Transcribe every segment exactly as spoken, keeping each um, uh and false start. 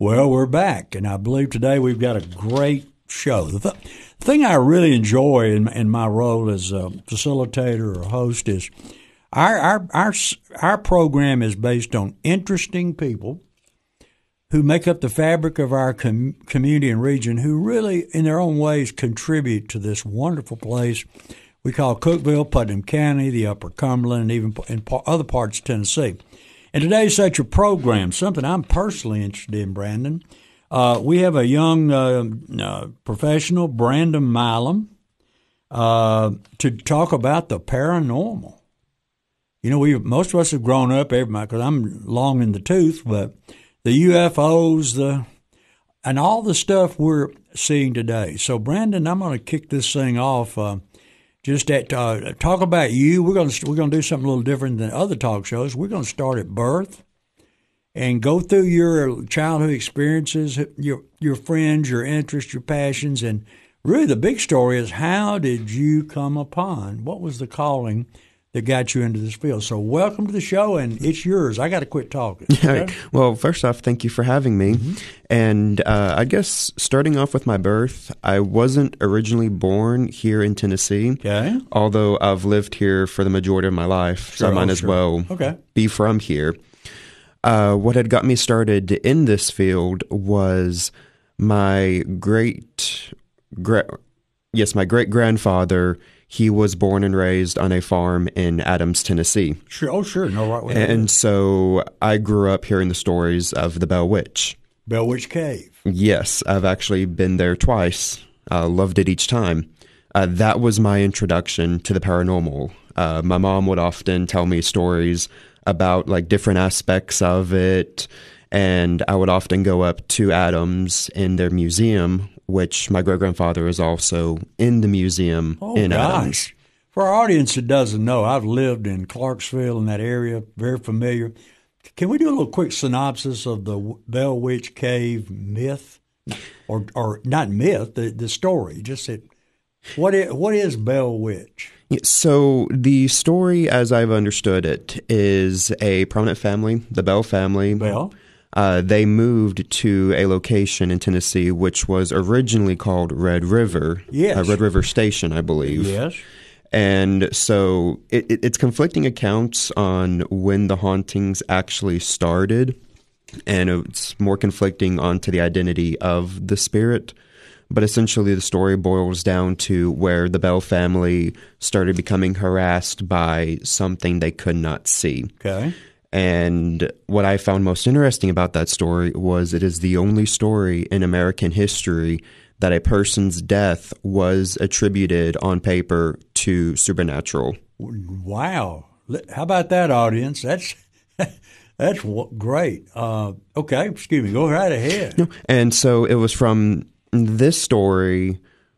Well, we're back, and I believe today we've got a great show. The, th- the thing I really enjoy in, in my role as a facilitator or host is our, our our our program is based on interesting people who make up the fabric of our com- community and region, who really, in their own ways, contribute to this wonderful place we call Cookeville, Putnam County, the Upper Cumberland, and even in pa- other parts of Tennessee. And today's such a program, something I'm personally interested in, Brandon. Uh, we have a young uh, uh, professional, Brandon Milam, uh, to talk about the paranormal. You know, we most of us have grown up, everybody, because I'm long in the tooth, but the U F Os, the and all the stuff we're seeing today. So, Brandon, I'm going to kick this thing off. Uh, Just at uh, talk about you. We're going to we're going to do something a little different than other talk shows. We're going to start at birth and go through your childhood experiences, your your friends, your interests, your passions, and really the big story is how did you come upon what was the calling that got you into this field. So welcome to the show, and it's yours. I got to quit talking. Okay? Well, first off, thank you for having me. Mm-hmm. And uh, I guess starting off with my birth, I wasn't originally born here in Tennessee, okay. although I've lived here for the majority of my life, sure, so I might oh, as sure. well okay. be from here. Uh, what had got me started in this field was my great, gra- yes, my great-grandfather. He was born and raised on a farm in Adams, Tennessee. Sure, oh, sure, no right way. And so I grew up hearing the stories of the Bell Witch. Bell Witch Cave. Yes, I've actually been there twice. Uh, loved it each time. Uh, that was my introduction to the paranormal. Uh, my mom would often tell me stories about like different aspects of it, and I would often go up to Adams in their museum, which my great-grandfather is also in the museum oh, in gosh. Adams. For our audience that doesn't know, I've lived in Clarksville in that area, very familiar. Can we do a little quick synopsis of the Bell Witch Cave myth? Or or not myth, the, the story. Just that, what is, what is Bell Witch? So the story, as I've understood it, is a prominent family, the Bell family. Bell? Uh, they moved to a location in Tennessee which was originally called Red River. Yes. Uh, Red River Station, I believe. Yes. And so it, it, it's conflicting accounts on when the hauntings actually started, and it's more conflicting onto the identity of the spirit. But essentially the story boils down to where the Bell family started becoming harassed by something they could not see. Okay. And what I found most interesting about that story was it is the only story in American history that a person's death was attributed on paper to supernatural. Wow. How about that, audience? That's that's great. Uh, okay, excuse me. Go right ahead. No, and so it was from this story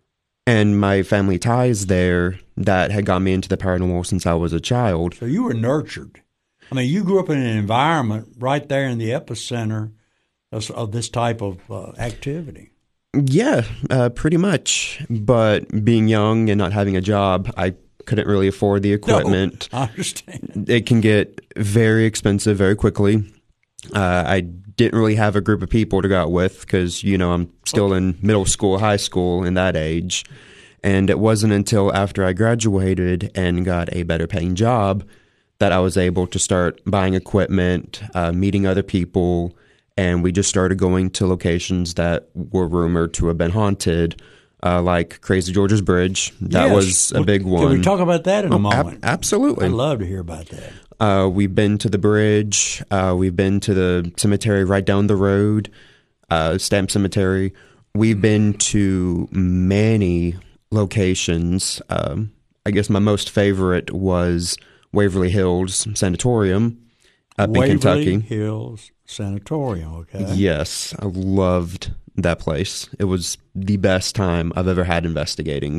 and my family ties there that had got me into the paranormal since I was a child. So you were nurtured. I mean, you grew up in an environment right there in the epicenter of, of this type of uh, activity. Yeah, uh, pretty much. But being young and not having a job, I couldn't really afford the equipment. No, I understand. It can get very expensive very quickly. Uh, I didn't really have a group of people to go out with because, you know, I'm still in middle school, high school in that age. And it wasn't until after I graduated and got a better paying job that I was able to start buying equipment, uh, meeting other people, and we just started going to locations that were rumored to have been haunted, uh, like Crazy George's Bridge. That yes. was a well, big one. Can we talk about that in oh, a moment? Ab- absolutely. I'd love to hear about that. Uh, we've been to the bridge. Uh, we've been to the cemetery right down the road, uh, Stamp Cemetery. We've been to many locations. Um, I guess my most favorite was Waverly Hills Sanatorium up Waverly in Kentucky. Waverly Hills Sanatorium, okay. Yes, I loved that place. It was the best time I've ever had investigating.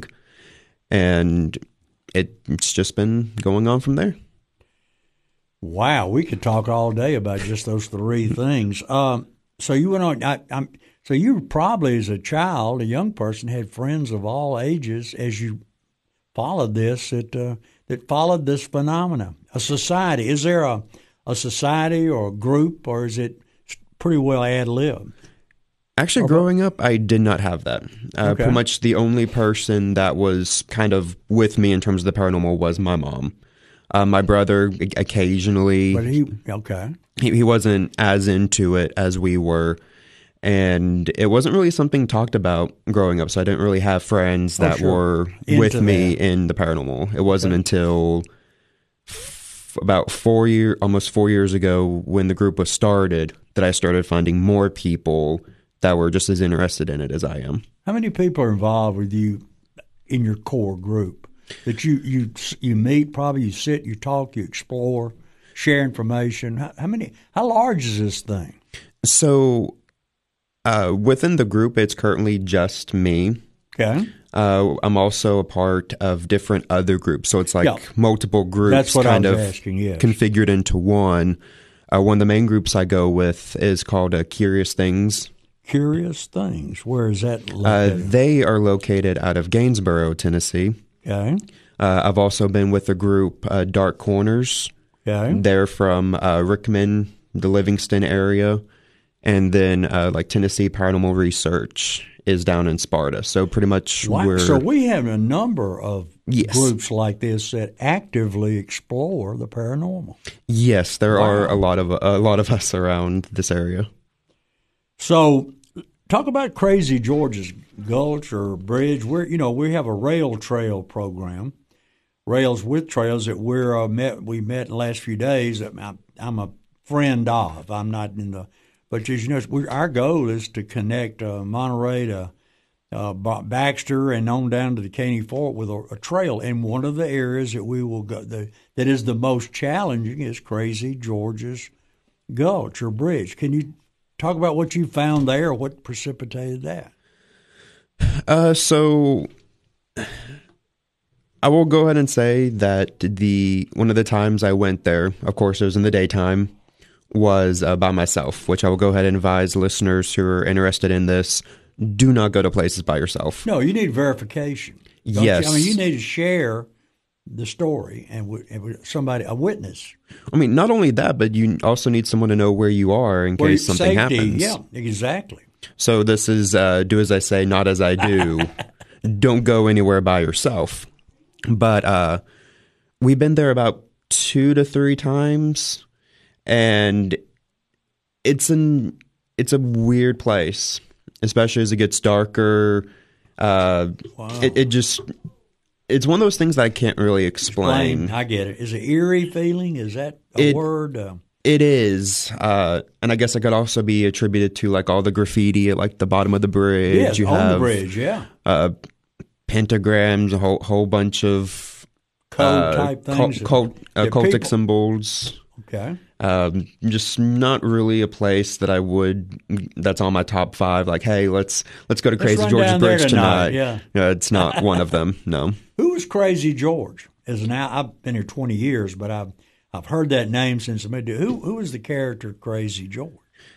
And it, it's just been going on from there. Wow, we could talk all day about just those three things. Um, so you went on. I, I'm, so you probably, as a child, a young person, had friends of all ages as you followed this that uh, that followed this phenomena. A society. Is there a a society or a group, or is it pretty well ad lib? Actually, Or growing up, I did not have that. Uh, Okay. Pretty much the only person that was kind of with me in terms of the paranormal was my mom. Uh, my brother, o- occasionally, But he, okay. he, he wasn't as into it as we were. And it wasn't really something talked about growing up. So I didn't really have friends Oh, that sure. were Into with me that. in the paranormal. It wasn't until f- about four year, almost four years ago, when the group was started, that I started finding more people that were just as interested in it as I am. How many people are involved with you in your core group that you you you meet? Probably you sit, you talk, you explore, share information. How, how many? How large is this thing? So uh, within the group, it's currently just me. Okay, Uh, I'm also a part of different other groups. So it's like Yeah. multiple groups that's what kind I was of asking. Yes. configured into one. Uh, one of the main groups I go with is called uh, Curious Things. Curious Things. Where is that Uh, located? they are located out of Gainesboro, Tennessee. okay, Uh, I've also been with the group uh, Dark Corners. okay. They're from uh, Rickman, the Livingston area. And then uh, like Tennessee Paranormal Research is down in Sparta. So pretty much Wow. we're... So we have a number of Yes. groups like this that actively explore the paranormal. Yes, there Wow. are a lot of a lot of us around this area. So, talk about Crazy George's Gulch or Bridge. We're you know we have a rail trail program, Rails with Trails that we're uh, met. We met in the last few days. I'm, I'm a friend of. I'm not in the, but as you know, we, our goal is to connect uh, Monterey to uh, Baxter and on down to the Caney Fort with a, a trail. And one of the areas that we will go the, that is the most challenging is Crazy George's Gulch or Bridge. Can you talk about what you found there? What precipitated that? Uh, so I will go ahead and say that the one of the times I went there, of course, it was in the daytime, was uh, by myself. Which I will go ahead and advise listeners who are interested in this: do not go to places by yourself. No, you need verification. Don't Yes. you? I mean, you need to share the story and with, and with somebody, a witness. I mean, not only that, but you also need someone to know where you are in Where case something safety, happens. Yeah, exactly. So this is uh, do as I say, not as I do. Don't go anywhere by yourself. But uh, we've been there about two to three times, and it's an it's a weird place, especially as it gets darker. Uh, Wow. it, it just it's one of those things that I can't really explain. Explain. I get it. Is it eerie feeling? Is that a It- word? Uh, It is, uh, and I guess it could also be attributed to like all the graffiti at like the bottom of the bridge. yes, you on have the bridge, yeah. uh, pentagrams, a whole whole bunch of Code uh, type cult, things. cult, uh, that cultic people- symbols. Okay. Um, just not really a place that I would. That's on my top five. Like, hey, let's let's go to Crazy run George's down there Bridge tonight, tonight. yeah. Uh, it's not one of them. No. Who was Crazy George? As an I've been here twenty years, but I've I've heard that name since I met. Who who is the character Crazy George?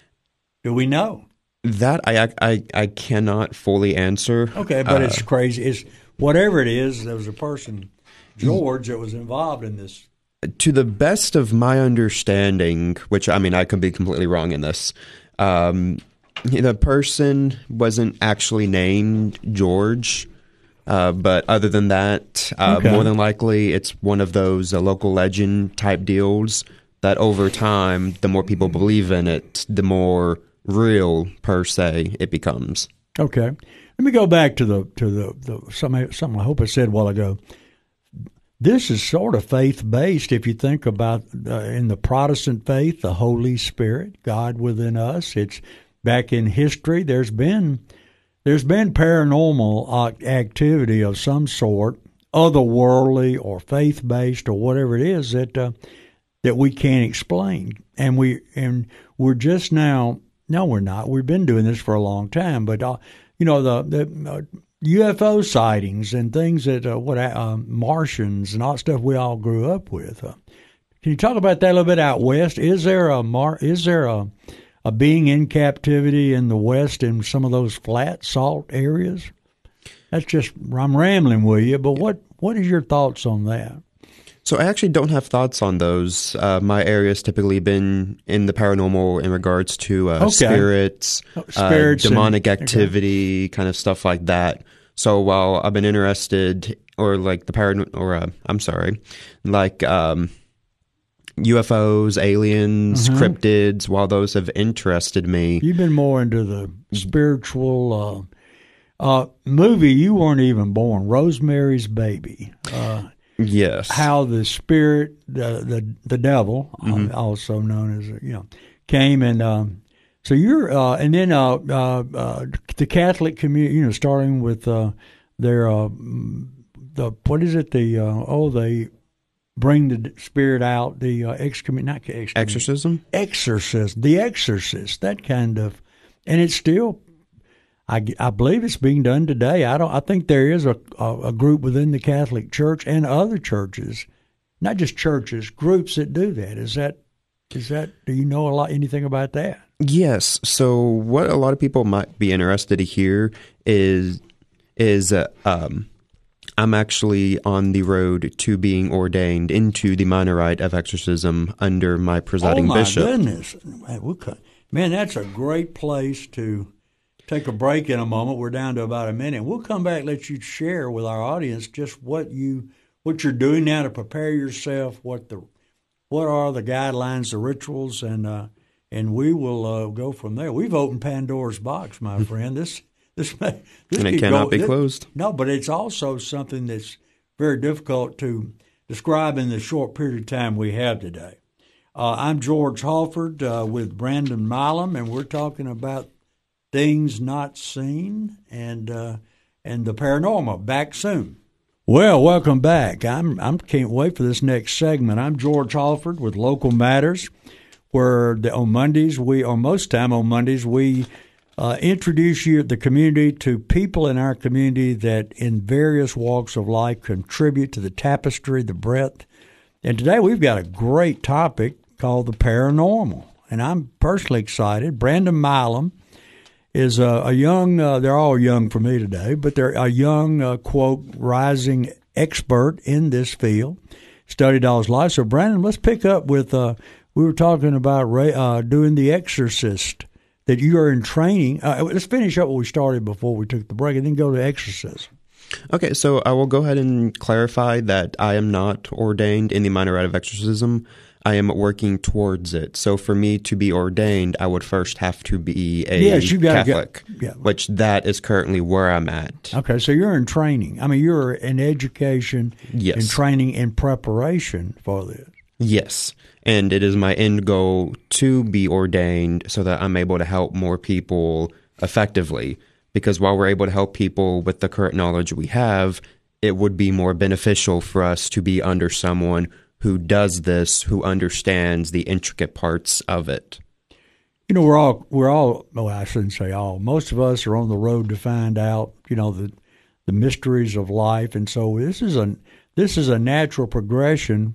Do we know? That I I I cannot fully answer. Okay, but Uh, it's crazy. It's whatever it is. There was a person, George, that was involved in this. To the best of my understanding, which I mean, I could be completely wrong in this, um, the person wasn't actually named George. Uh, but other than that, uh, Okay. more than likely, it's one of those uh, local legend type deals that over time, the more people believe in it, the more real, per se, it becomes. Okay, let me go back to the to the, the something, something I hope I said a while ago. This is sort of faith-based if you think about uh, in the Protestant faith, the Holy Spirit, God within us. It's back in history. There's been there's been paranormal uh, activity of some sort, otherworldly or faith-based or whatever it is that uh, that we can't explain, and we and we're just now. No, we're not. We've been doing this for a long time, but uh, you know the the. Uh, U F O sightings and things that uh, what uh, Martians and all that stuff we all grew up with. Uh, can you talk about that a little bit out west? Is there a Mar- is there a a being in captivity in the west in some of those flat salt areas? That's just I'm rambling with you, but what what is your thoughts on that? So I actually don't have thoughts on those. Uh, my area has typically been in the paranormal in regards to uh, Okay. spirits, Oh, spirits uh, demonic and- activity, kind of stuff like that. So while I've been interested, or like the paranormal, or uh, I'm sorry, like um, U F Os, aliens, Mm-hmm. cryptids, while those have interested me, You've been more into the spiritual uh, uh, movie. You weren't even born. Rosemary's Baby. Uh, yes. how the spirit, the the, the devil, Mm-hmm. uh, also known as you know, came and um, so you're uh, and then uh, uh, uh, the Catholic community. You know, starting with uh, their uh, the what is it? The uh, oh they bring the spirit out. The uh, excommun not excommun- Exorcism? exorcist, the exorcist, that kind of, and it's still, I, I believe it's being done today. I don't. I think there is a, a a group within the Catholic Church and other churches, not just churches, groups that do that. Is that is that? Do you know a lot anything about that? Yes. So what a lot of people might be interested to hear is is uh, um, I'm actually on the road to being ordained into the minor rite of exorcism under my presiding oh my bishop. goodness, man, we could, man, that's a great place to take a break in a moment. We're down to about a minute. We'll come back, let you share with our audience just what you what you're doing now to prepare yourself. What the what are the guidelines, the rituals, and uh, and we will uh, go from there. We've opened Pandora's box, my friend. This this, may, this And it could cannot go- be this- closed. No, but it's also something that's very difficult to describe in the short period of time we have today. Uh, I'm George Halford uh, with Brandon Milam, and we're talking about things not seen and uh, and the paranormal. Back soon. Well, welcome back. I'm I'm can't wait for this next segment. I'm George Halford with Local Matters, where the, on Mondays we, or most time on Mondays we uh, introduce you the community to people in our community that in various walks of life contribute to the tapestry, the breadth. And today we've got a great topic called the paranormal, and I'm personally excited. Brandon Milam is a, a young, uh, they're all young for me today, but they're a young, uh, quote, rising expert in this field, studied all his life. So, Brandon, let's pick up with, uh, we were talking about uh, doing The Exorcist, that you are in training. Uh, let's finish up what we started before we took the break and then go to exorcism. Okay, so I will go ahead and clarify that I am not ordained in the minor rite of exorcism. I am working towards it. So for me to be ordained, I would first have to be a Yes, you gotta Catholic, get- yeah. which that is currently where I'm at. Okay, so you're in training. I mean, you're in education Yes. and training in preparation for this. Yes, and it is my end goal to be ordained so that I'm able to help more people effectively. Because while we're able to help people with the current knowledge we have, it would be more beneficial for us to be under someone who does this, who understands the intricate parts of it. You know, we're all we're all. Well, I shouldn't say all. Most of us are on the road to find out, you know, the the mysteries of life, and so this is a this is a natural progression,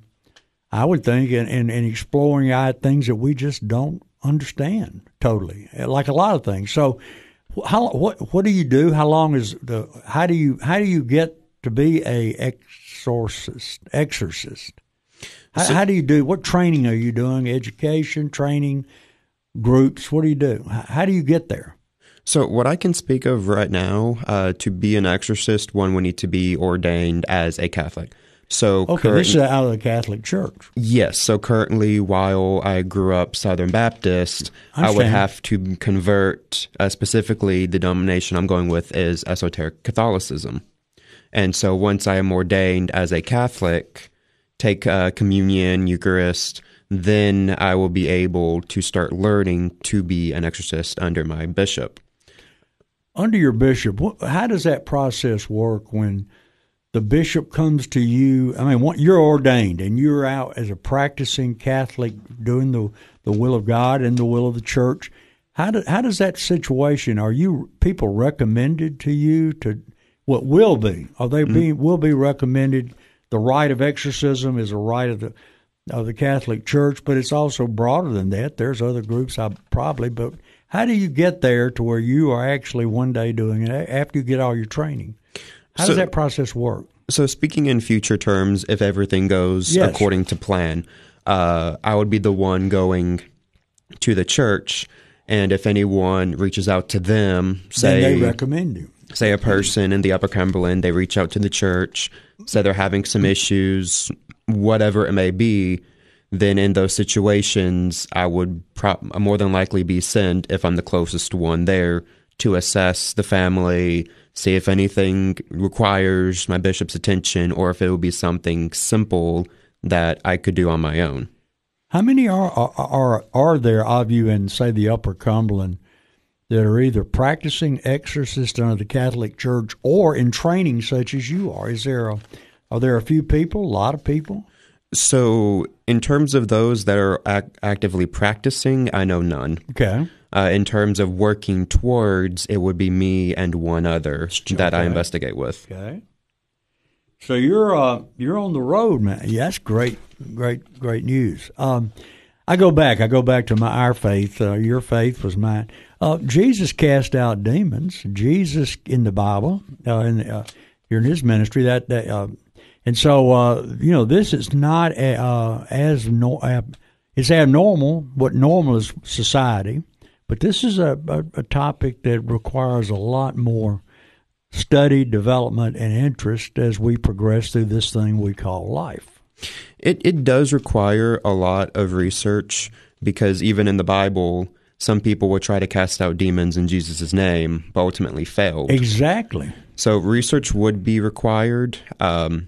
I would think, in in, in exploring out things that we just don't understand totally, like a lot of things. So, how what what do you do? How long is the? How do you how do you get to be a exorcist? Exorcist. How, So- how do you do? What training are you doing? Education, training, groups. What do you do? How, how do you get there? So what I can speak of right now, uh, to be an exorcist, one would need to be ordained as a Catholic. So Okay, current- this is out of the Catholic Church. Yes. So currently, while I grew up Southern Baptist, I I would understand. have to convert, uh, specifically the denomination I'm going with is Esoteric Catholicism. And so once I am ordained as a Catholic, take uh, communion, Eucharist, then I will be able to start learning to be an exorcist under my bishop. Under your bishop, what, how does that process work when the bishop comes to you? I mean, what, you're ordained and you're out as a practicing Catholic doing the, the will of God and the will of the church. How, do, how does that situation, are you people recommended to you to, what will be, are they being, will be recommended? The rite of exorcism is a rite of the of the Catholic Church, but it's also broader than that. There's other groups, I probably, but how do you get there to where you are actually one day doing it after you get all your training? How So- does that process work? So speaking in future terms, if everything goes Yes. according to plan, uh, I would be the one going to the church, and if anyone reaches out to them, say Then they recommend you. say a person in the Upper Cumberland, they reach out to the church, say they're having some issues, whatever it may be, then in those situations, I would pro- more than likely be sent, if I'm the closest one there, to assess the family, see if anything requires my bishop's attention, or if it would be something simple that I could do on my own. How many are are are, are there of you in, say, the Upper Cumberland that are either practicing exorcists under the Catholic Church or in training such as you are? Is there a, are there a few people, a lot of people? So in terms of those that are ac- actively practicing, I know none. Okay. Uh, in terms of working towards, it would be me and one other that I Okay. investigate with. Okay. So you're uh, you're on the road, man. Yeah, that's great, great, great news. Um, I go back. I go back to my our faith. Uh, your faith was mine. Uh, Jesus cast out demons. Jesus in the Bible, uh, in uh, you're in His ministry. That, that uh, and so uh, you know this is not uh, as no, uh, it's abnormal. What normal is society, but this is a, a, a topic that requires a lot more study, development, and interest as we progress through this thing we call life. It it does require a lot of research, because even in the Bible, some people will try to cast out demons in Jesus' name, but ultimately failed. Exactly. So research would be required. Um,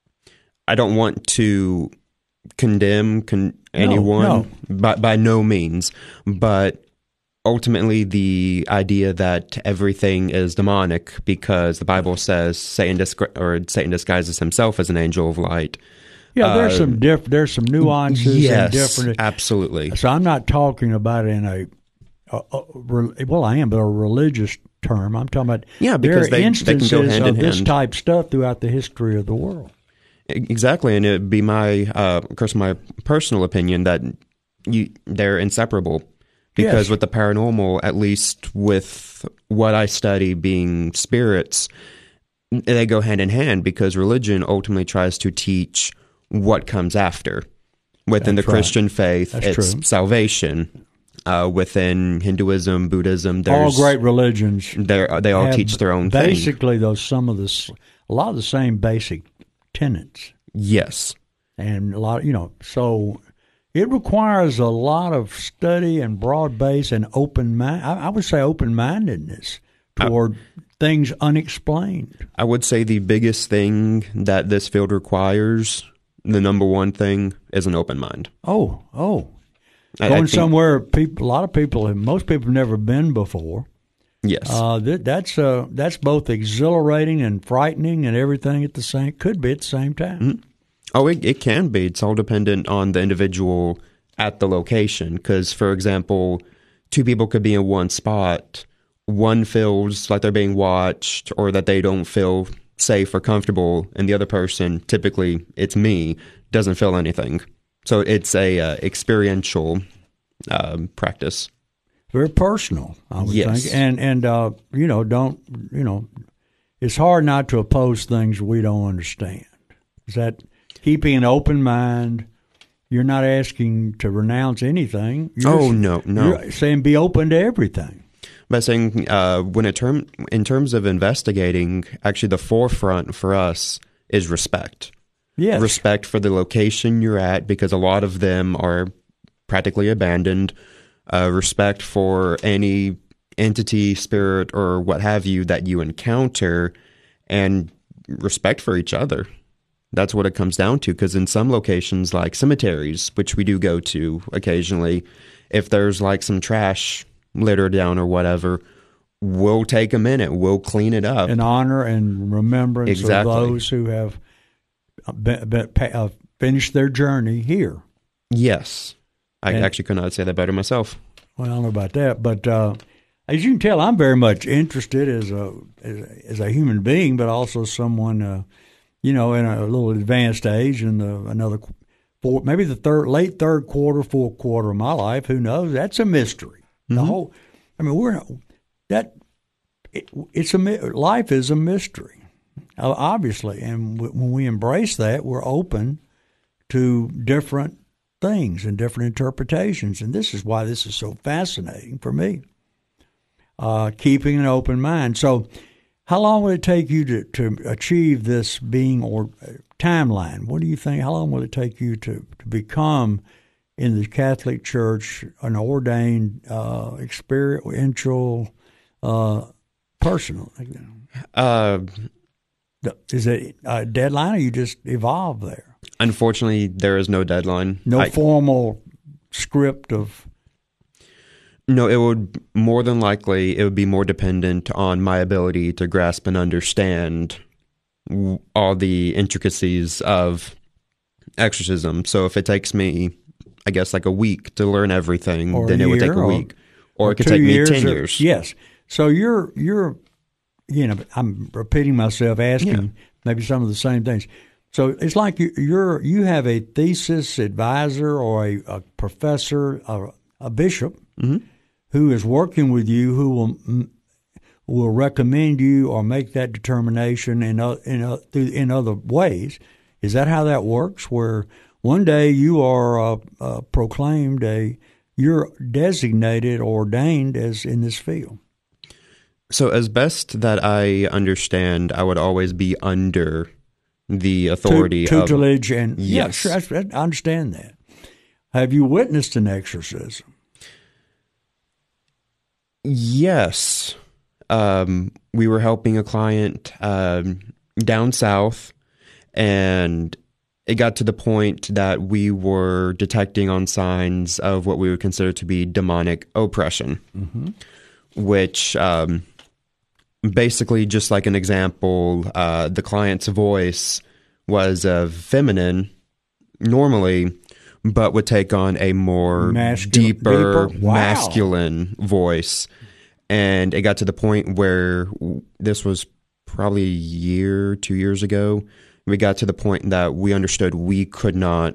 I don't want to condemn con- anyone, no. By, by no means, but ultimately the idea that everything is demonic because the Bible says Satan disgu- or Satan disguises himself as an angel of light. Yeah, there's Uh, some diff- there's some nuances Yes, and different. absolutely. So I'm not talking about it in a, a, a re- well, I am, but a religious term. I'm talking about Yeah, there because are they- they can instances go hand of in this hand. type stuff throughout the history of the world. Exactly, and it'd be my, uh, of course, my personal opinion that you they're inseparable. Because Yes. with the paranormal, at least with what I study being spirits, they go hand in hand, because religion ultimately tries to teach what comes after. Within That's the right. Christian faith, That's it's true. salvation. Uh, within Hinduism, Buddhism, All there's great religions they're- they all have teach their own thing. basically those some of the s- a lot of the same basic tenets. Yes. And a lot, you know, so it requires a lot of study and broad base and open mind. I, I would say open mindedness toward things unexplained. I would say the biggest thing that this field requires, the number one thing, is an open mind. Oh, oh, I- I going think- somewhere. People, a lot of people, have, most people have never been before. Yes. Uh, that, that's uh, that's both exhilarating and frightening and everything at the same. Could be at the same time. Mm-hmm. Oh, it, it can be. It's all dependent on the individual at the location. Because, for example, two people could be in one spot. One feels like they're being watched, or that they don't feel safe or comfortable, and the other person, typically it's me, doesn't feel anything. So it's a uh, experiential um, practice. Very personal, I would Yes. think. And and uh, you know, don't you know? It's hard not to oppose things we don't understand. Is that keeping an open mind? You're not asking to renounce anything. You're Oh, just- no, no. You're saying be open to everything. By saying, uh, when it term in terms of investigating, actually the forefront for us is respect. Yes. Respect for the location you're at, because a lot of them are practically abandoned. Uh, respect for any entity, spirit, or what have you that you encounter, and respect for each other. That's what it comes down to, because in some locations, like cemeteries, which we do go to occasionally, if there's like some trash littered down or whatever, we'll take a minute, we'll clean it up. In honor and remembrance Exactly. of those who have been, been, uh, finished their journey here. Yes. I And- actually could not say that better myself. Well, I don't know about that, but uh, as you can tell, I'm very much interested as a as a, as a human being, but also someone, uh, you know, in a little advanced age, in the another four, maybe the third, late third quarter, fourth quarter of my life. Who knows? That's a mystery. The Mm-hmm. whole, I mean, we're that it, it's a my- life is a mystery. uh, obviously. And w- when we embrace that, we're open to different things and different interpretations. And this is why this is so fascinating for me, uh, keeping an open mind. So how long will it take you to, to achieve this being or uh, timeline? What do you think? How long will it take you to, to become in the Catholic Church an ordained, uh, experiential uh, person? Uh, Is it a deadline, or you just evolve there? Unfortunately, there is no deadline. No I, formal script of. No, it would more than likely it would be more dependent on my ability to grasp and understand all the intricacies of exorcism. So if it takes me, I guess, like a week to learn everything, Or then a it would year, take a or- week, or, or it could two take me years ten or- years. Yes. So you're you're, you know, I'm repeating myself, asking Yeah. maybe some of the same things. So it's like you, you're you have a thesis advisor or a, a professor, a, a bishop, Mm-hmm. who is working with you, who will will recommend you or make that determination in o- in o- through- in other ways. Is that how that works? Where one day you are uh, uh, proclaimed a you're designated, ordained as in this field. So as best that I understand, I would always be under the authority Tu- of tutelage and yeah, Yes. sure, I, I understand that. Have you witnessed an exorcism? Yes. Um, we were helping a client um, down south, and it got to the point that we were detecting on signs of what we would consider to be demonic oppression, Mm-hmm. which um, basically, just like an example, uh, the client's voice was uh, feminine normally, but would take on a more Masculine- deeper, deeper? Wow. masculine voice. And it got to the point where this was probably a year, two years ago. We got to the point that we understood we could not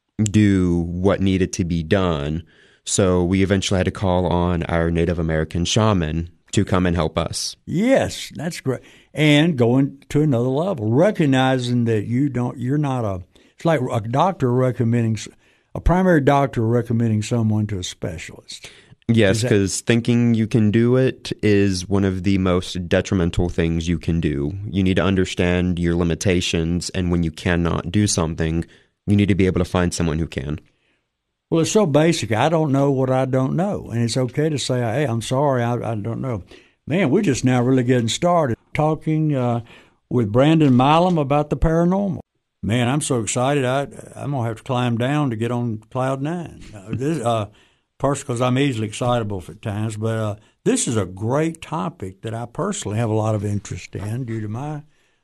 do what needed to be done. So we eventually had to call on our Native American shaman to come and help us. Yes, that's great. And going to another level, recognizing that you don't, you're not a. It's like a doctor recommending, a primary doctor recommending someone to a specialist. Yes, Is that- because thinking you can do it is one of the most detrimental things you can do. You need to understand your limitations, and when you cannot do something, you need to be able to find someone who can. Well, it's so basic. I don't know what I don't know, and it's okay to say, "Hey, I'm sorry, I, I don't know." Man, we're just now really getting started talking uh, with Brandon Milam about the paranormal. Man, I'm so excited. I, I'm gonna have to climb down to get on cloud nine. Uh, this, uh, Personally, because I'm easily excitable at times, but uh, this is a great topic that I personally have a lot of interest in due to my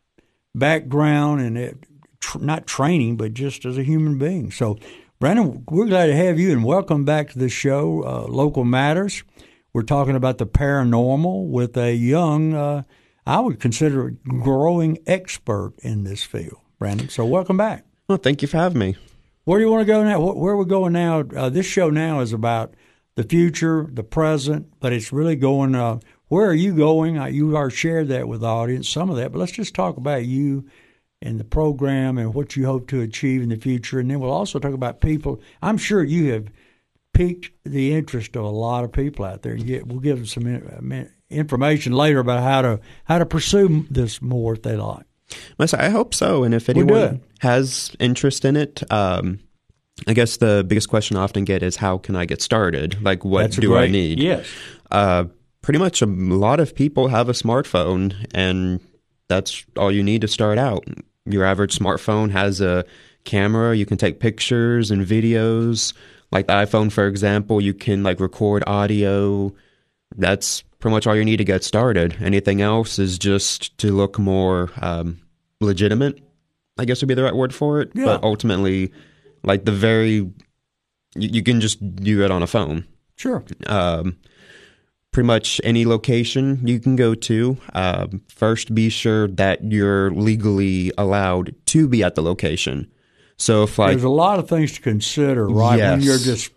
background and it, tr- not training, but just as a human being. So, Brandon, we're glad to have you, and welcome back to the show, uh, Local Matters. We're talking about the paranormal with a young, uh, I would consider a growing expert in this field, Brandon. So welcome back. Well, thank you for having me. Where do you want to go now? Where are we going now? Uh, this show now is about the future, the present, but it's really going, uh, where are you going? Uh, you already shared that with the audience, some of that, but let's just talk about you and the program and what you hope to achieve in the future. And then we'll also talk about people. I'm sure you have piqued the interest of a lot of people out there. And get, we'll give them some in, information later about how to how to pursue this more if they like. I hope so. And if We'll do anyone it. has interest in it, um, I guess the biggest question I often get is, how can I get started? Like, what That's a do great, I need? Yes. Uh, pretty much a lot of people have a smartphone, and that's all you need to start out. Your average smartphone has a camera. You can take pictures and videos. Like the iPhone, for example, you can like record audio. That's pretty much all you need to get started. Anything else is just to look more um, legitimate, I guess would be the right word for it. Yeah. But ultimately, like the very, you, you can just do it on a phone. Sure. Um, pretty much any location you can go to. Um, first, be sure that you're legally allowed to be at the location. So if like There's a lot of things to consider, right? When Yes. you're just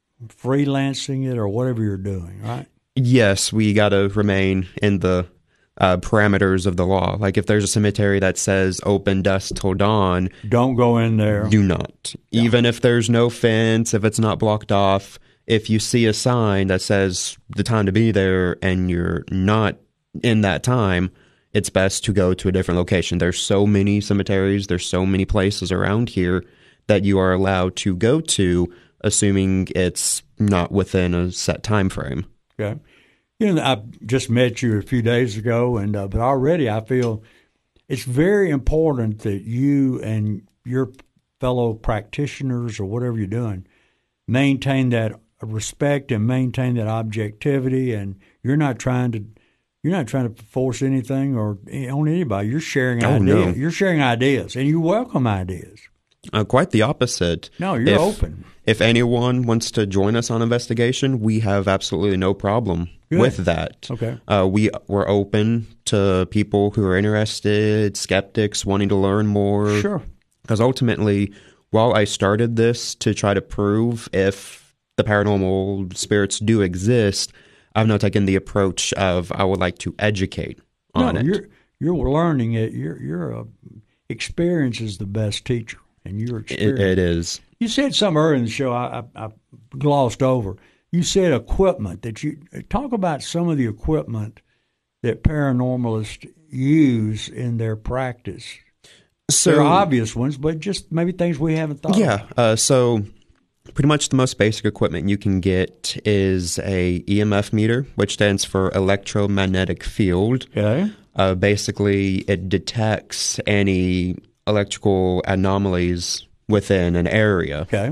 freelancing it or whatever you're doing, right? yes, we got to remain in the uh, parameters of the law. Like if there's a cemetery that says open dusk till dawn, don't go in there. Do not. Yeah. Even if there's no fence, if it's not blocked off, if you see a sign that says the time to be there and you're not in that time, it's best to go to a different location. There's so many cemeteries, there's so many places around here that you are allowed to go to, assuming it's not within a set time frame. Okay. You know, I just met you a few days ago, and uh, but already I feel it's very important that you and your fellow practitioners or whatever you're doing maintain that respect and maintain that objectivity, and you're not trying to you're not trying to force anything or on anybody. You're sharing oh, ideas. No. You're sharing ideas, and you welcome ideas. Uh, quite the opposite. No, you're if, open. If anyone wants to join us on investigation, we have absolutely no problem Good. with that. Okay. Uh, we we're open to people who are interested, skeptics wanting to learn more. Sure. Because ultimately, while I started this to try to prove if the paranormal spirits do exist, I've now taken the approach of I would like to educate on no, it. You're you're learning it. You're you're a, experience is the best teacher, and your experience. It, it is. You said something earlier in the show I, I, I glossed over. You said equipment that you talk about some of the equipment that paranormalists use in their practice. So They're obvious ones, but just maybe things we haven't thought yeah, of. Yeah. Uh, so pretty much the most basic equipment you can get is a E M F meter, which stands for electromagnetic field. Okay. Uh, basically, it detects any electrical anomalies within an area. Okay.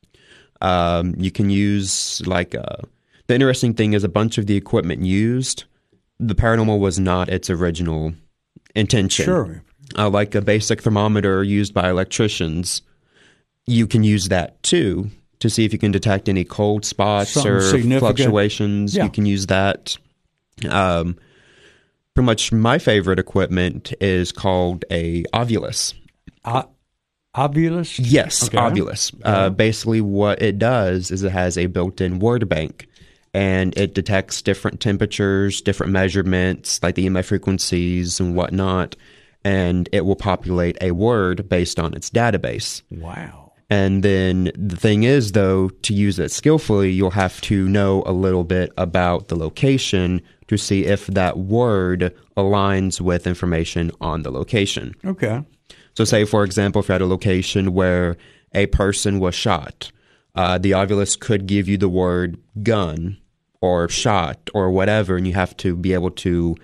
Um, you can use like uh, the interesting thing is a bunch of the equipment used. The paranormal was not its original intention. Sure. Uh, like a basic thermometer used by electricians, you can use that too to see if you can detect any cold spots Something or significant. fluctuations. Yeah. You can use that. Um, pretty much my favorite equipment is called a Ovilus. Uh, Ovilus? Yes, okay. Ovilus. Uh, basically what it does is it has a built-in word bank, and it detects different temperatures, different measurements, like the E M F frequencies and whatnot, and it will populate a word based on its database. Wow. And then the thing is, though, to use it skillfully, you'll have to know a little bit about the location to see if that word aligns with information on the location. Okay. So say, for example, if you had a location where a person was shot, uh, the Ovilus could give you the word gun or shot or whatever, and you have to be able to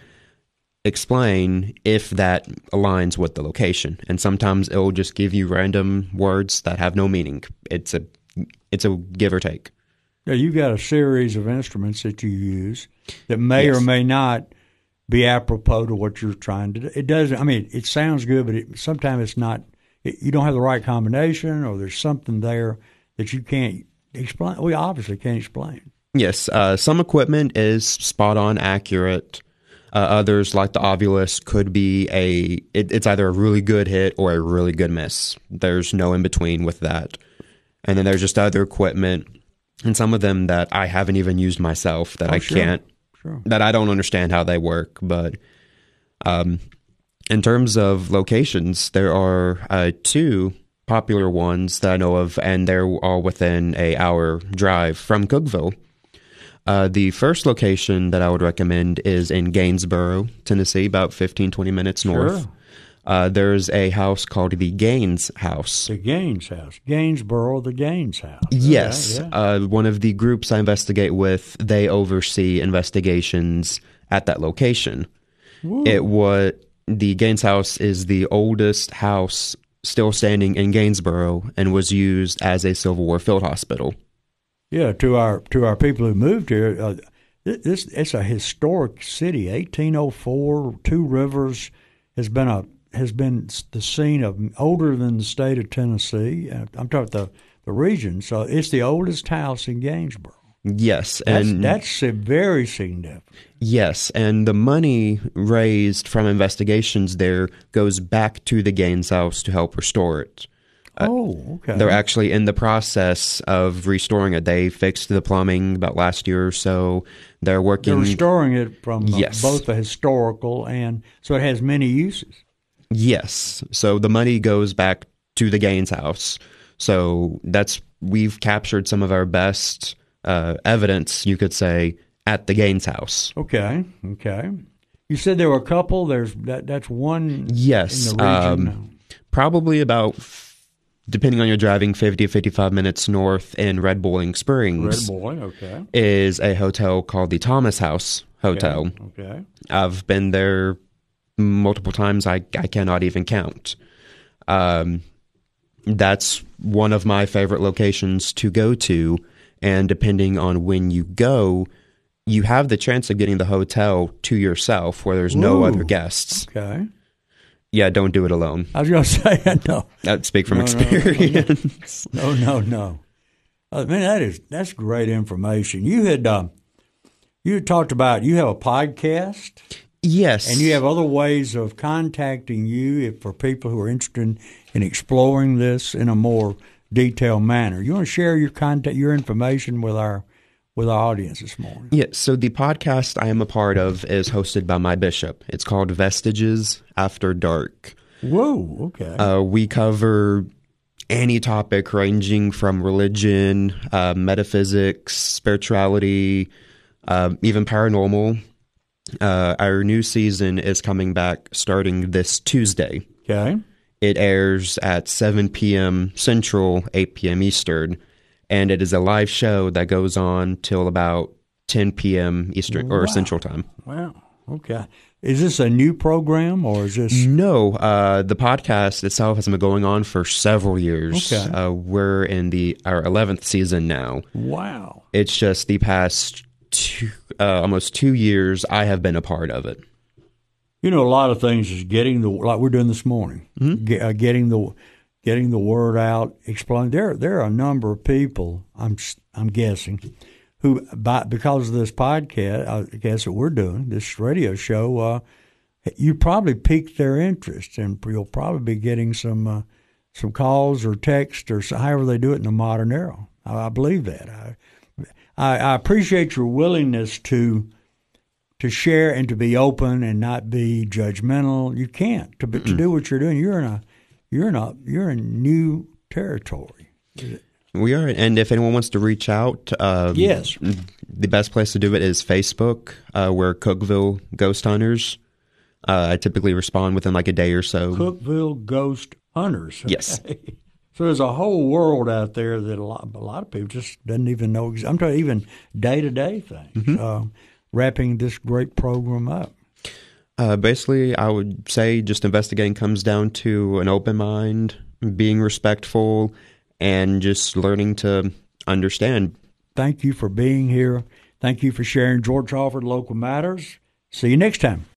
explain if that aligns with the location. And sometimes it will just give you random words that have no meaning. It's a it's a give or take. Yeah, you've got a series of instruments that you use that may Yes. or may not be apropos to what you're trying to do. It doesn't. I mean, it sounds good, but it, sometimes it's not. It, you don't have the right combination, or there's something there that you can't explain. We obviously can't explain. Yes, uh, some equipment is spot on accurate. Uh, others, like the Ovilus, could be a. It, it's either a really good hit or a really good miss. There's no in between with that. And then there's just other equipment, and some of them that I haven't even used myself that Oh, I sure. can't. Sure. That I don't understand how they work. But um, in terms of locations, there are uh, two popular ones that I know of, and they're all within a hour drive from Cookeville. Uh, the first location that I would recommend is in Gainesboro, Tennessee, about fifteen, twenty minutes north. Sure. Uh, there's a house called the Gaines House. The Gaines House, Gainesboro, the Gaines House. Yes. Yeah, yeah. Uh, one of the groups I investigate with, they oversee investigations at that location. Woo. It was the Gaines House is the oldest house still standing in Gainesboro and was used as a Civil War field hospital. Yeah, to our to our people who moved here, uh, this it's a historic city. eighteen oh four, Two Rivers has been a has been the scene of older than the state of Tennessee. Uh, I'm talking the the region. So it's the oldest house in Gainesboro. Yes, That's, and that's a very significant. yes, and the money raised from investigations there goes back to the Gaines House to help restore it. Oh, okay. They're actually in the process of restoring it. They fixed the plumbing about last year or so. They're working. They're restoring it from uh, Yes. both the historical and so it has many uses. Yes. So the money goes back to the Gaines House. So that's we've captured some of our best uh, evidence, you could say, at the Gaines House. Okay, okay. You said there were a couple. There's that. That's one. Yes. In the region. Um, probably about, depending on your driving, fifty to fifty-five minutes north in Red Boiling Springs. Red Boy. Okay. Is a hotel called the Thomas House Hotel. Okay. okay. I've been there multiple times. I, I cannot even count. Um, that's one of my favorite locations to go to. And depending on when you go, you have the chance of getting the hotel to yourself where there's no Ooh, other guests. Okay. Yeah, don't do it alone. I was going to say, no. I'd speak from No, no, no, no. experience. No, no, no. I mean, that is that's great information. You had uh, you had talked about you have a podcast, Yes. and you have other ways of contacting you if, for people who are interested in exploring this in a more detailed manner. You want to share your contact, your information with our with our audience this morning? Yeah, so the podcast I am a part of is hosted by my bishop. It's called Vestiges After Dark. Whoa, okay. Uh, we cover any topic ranging from religion, uh, metaphysics, spirituality, uh, even paranormal. Uh, our new season is coming back starting this Tuesday. Okay. It airs at seven p.m. Central, eight p.m. Eastern, and it is a live show that goes on till about ten p.m. Eastern or Wow. Central Time. Wow. Okay. Is this a new program or is this? No, uh, the podcast itself has been going on for several years. Okay. Uh, we're in the our eleventh season now. Wow. It's just the past two, uh, almost two years I have been a part of it. You know, a lot of things is getting the like we're doing this morning, Mm-hmm. get, uh, getting the getting the word out, explaining. There, there are a number of people. I'm I'm guessing who, by, because of this podcast, I guess that we're doing this radio show, uh, you probably piqued their interest, and you'll probably be getting some uh, some calls or texts or so, however they do it in the modern era. I, I believe that. I, I I appreciate your willingness to. to share and to be open and not be judgmental. You can't to to do what you're doing. You're in a you're in a you're in new territory. We are, and if anyone wants to reach out, um, Yes. the best place to do it is Facebook. Uh, we're Cookeville Ghost Hunters. Uh, I typically respond within like a day or so. Cookeville Ghost Hunters. Yes. So there's a whole world out there that a lot a lot of people just doesn't even know. I'm talking even day to day things. Mm-hmm. Uh, wrapping this great program up. Uh, basically, I would say just investigating comes down to an open mind, being respectful, and just learning to understand. Thank you for being here. Thank you for sharing George Halford Local Matters. See you next time.